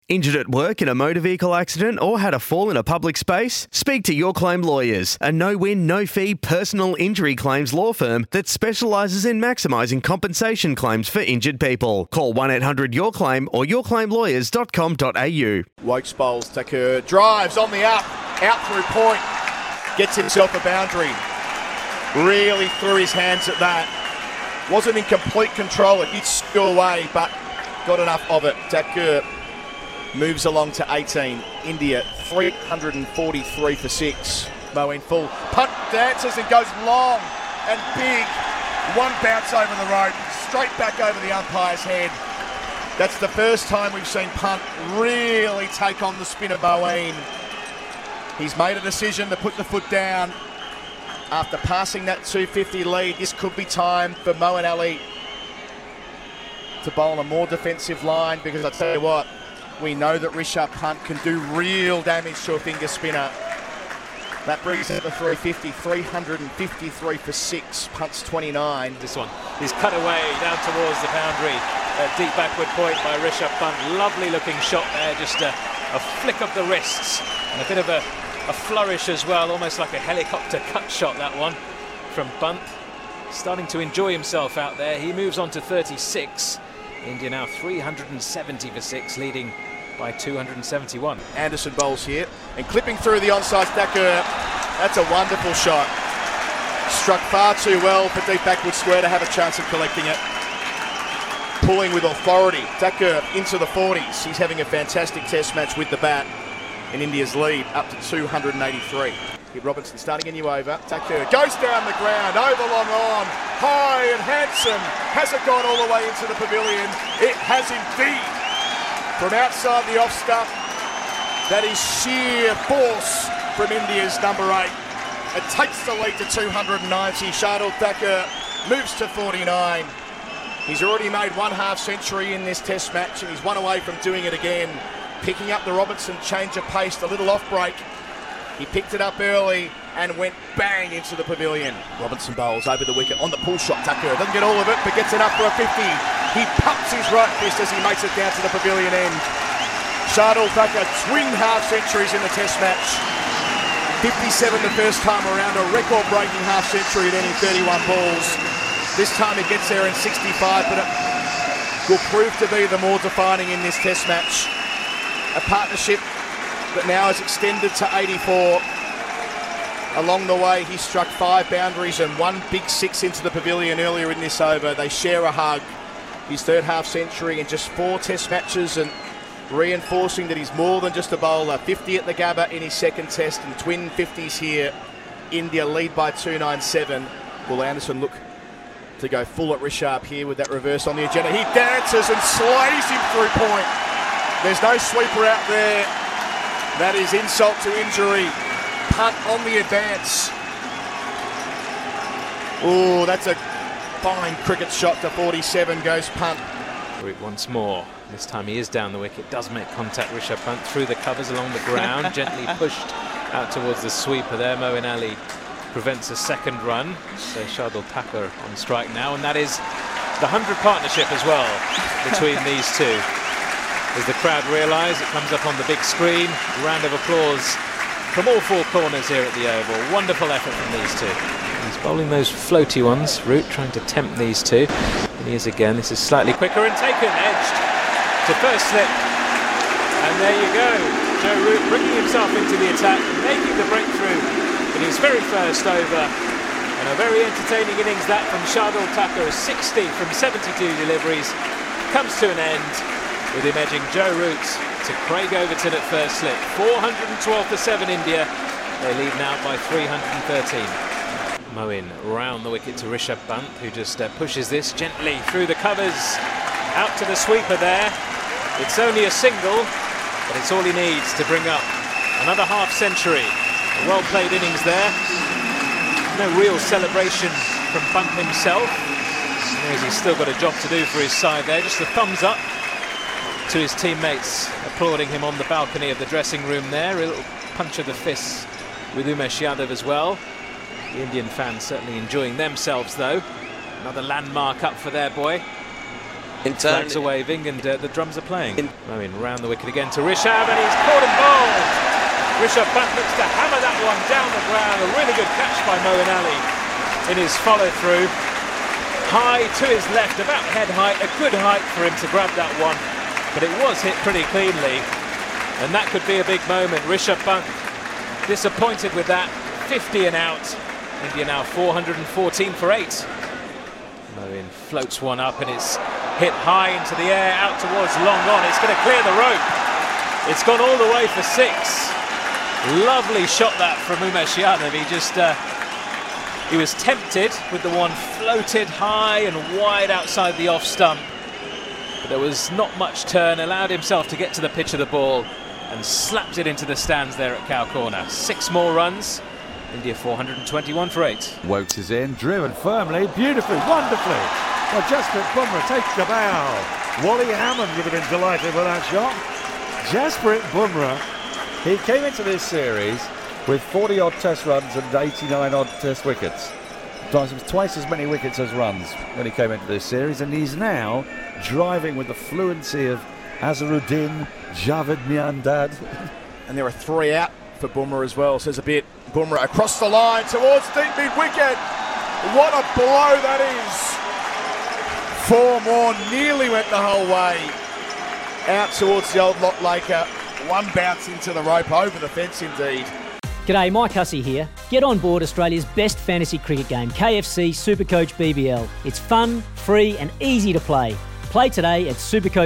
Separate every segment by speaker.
Speaker 1: Injured at work in a motor vehicle accident or had a fall in a public space? Speak to Your Claim Lawyers, a no-win, no-fee personal injury claims law firm that specialises in maximising compensation claims for injured people. Call 1-800-YOUR-CLAIM or yourclaimlawyers.com.au.
Speaker 2: Wokes bowls, Tucker drives on the up, out through point, gets himself a boundary. Really threw his hands at that. Wasn't in complete control, it did steal away, but got enough of it. Tucker moves along to 18. India 343 for 6. Moeen full. Punt dances and goes long and big. One bounce over the rope, straight back over the umpire's head. That's the first time we've seen punt really take on the spin of Moeen. He's made a decision to put the foot down. After passing that 250 lead, this could be time for Moeen Ali to bowl a more defensive line, because I tell you what, we know that Rishabh Pant can do real damage to a finger spinner. That brings it to 350, 353 for 6, Punt's 29.
Speaker 3: This one is cut away down towards the boundary. Deep backward point by Rishabh Pant. Lovely looking shot there, just a flick of the wrists and a bit of a flourish as well, almost like a helicopter cut shot, that one from Pant. Starting to enjoy himself out there. He moves on to 36. India now 370 for 6, leading by 271.
Speaker 2: Anderson bowls here and clipping through the onside stacker. That's a wonderful shot. Struck far too well for deep backward square to have a chance of collecting it. Pulling with authority. Thakur into the 40s. He's having a fantastic test match with the bat. And India's lead up to 283. Hit Robinson starting a new over. Thakur goes down the ground, over long on, high and handsome. Has it gone all the way into the pavilion? It has indeed. From outside the off stump, that is sheer force from India's number 8. It takes the lead to 290. Shardul Thakur moves to 49. He's already made one half century in this test match, and he's one away from doing it again. Picking up the Robinson change of pace, the little off break. He picked it up early and went bang into the pavilion. Robinson bowls over the wicket on the pull shot. Thakur doesn't get all of it, but gets it up for a 50. He pumps his right fist as he makes it down to the pavilion end. Shardul Thakur, twin half centuries in the test match. 57 the first time around, a record-breaking half century at any 31 balls. This time he gets there in 65, but it will prove to be the more defining in this test match. A partnership that now is extended to 84. Along the way, he struck 5 boundaries and one big 6 into the pavilion earlier in this over. They share a hug. His third half century in just 4 test matches, and reinforcing that he's more than just a bowler. 50 at the Gabba in his second test and twin 50s here. India lead by 297. Will Anderson look to go full at Rishabh here with that reverse on the agenda? He dances and slays him through point. There's no sweeper out there. That is insult to injury. Punt on the advance. Oh, that's a fine cricket shot to 47, goes Punt.
Speaker 3: Once more. This time he is down the wicket. Does make contact, Rishabh Pant, through the covers along the ground. Gently pushed out towards the sweeper there. Moeen Ali prevents a second run. So Shardul Thakur on strike now. And that is the 100 partnership as well between these two. As the crowd realise, it comes up on the big screen. A round of applause from all 4 corners here at the Oval. Wonderful effort from these two. He's bowling those floaty ones. Root trying to tempt these two. And he is again. This is slightly quicker and taken, edged to first slip. And there you go. Joe Root bringing himself into the attack, making the breakthrough in his very first over. And a very entertaining innings that from Shardul Thakur. 60 from 72 deliveries. Comes to an end with him edging Joe Root to Craig Overton at first slip. 412 for 7 India. They lead now by 313. Moeen round the wicket to Rishabh Pant, who just pushes this gently through the covers. Out to the sweeper there. It's only a single, but it's all he needs to bring up another half century. A well-played innings there. No real celebration from Pant himself. He knows he's still got a job to do for his side there. Just a thumbs up to his teammates applauding him on the balcony of the dressing room there. A little punch of the fist with Umesh Yadav as well. The Indian fans certainly enjoying themselves though. Another landmark up for their boy. Flags are waving and the drums are playing. Moeen round the wicket again to Rishabh, and he's caught and bowled. Rishabh Pant looks to hammer that one down the ground. A really good catch by Moeen Ali in his follow-through. High to his left, about head height, a good height for him to grab that one, but it was hit pretty cleanly, and that could be a big moment. Rishabh Pant disappointed with that, 50 and out. India now 414 for 8. Moeen floats one up and it's hit high into the air, out towards long on. It's going to clear the rope. It's gone all the way for 6. Lovely shot that from Umesh Yadav. He was tempted with the one floated high and wide outside the off stump, but there was not much turn, allowed himself to get to the pitch of the ball and slapped it into the stands there at Cow Corner. 6 more runs, India 421 for 8.
Speaker 4: Wokes is in, driven firmly, beautifully, wonderfully. Well, Jasprit Bumrah takes the bow. Wally Hammond would have been delighted with that shot. Jasprit Bumrah, he came into this series with 40-odd test runs and 89-odd test wickets. Twice as many wickets as runs when he came into this series, and he's now driving with the fluency of Azharuddin Javed Miandad.
Speaker 2: And there are 3 out for Bumrah as well, says a bit. Bumrah across the line towards deep mid-wicket. What a blow that is. 4 more, nearly went the whole way. Out towards the old Lot Laker. One bounce into the rope, over the fence indeed.
Speaker 5: G'day, Mike Hussey here. Get on board Australia's best fantasy cricket game, KFC Supercoach BBL. It's fun, free and easy to play. Play today at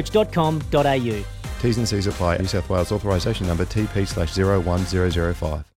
Speaker 5: supercoach.com.au.
Speaker 6: T's and C's apply. New South Wales authorisation number TP/01005.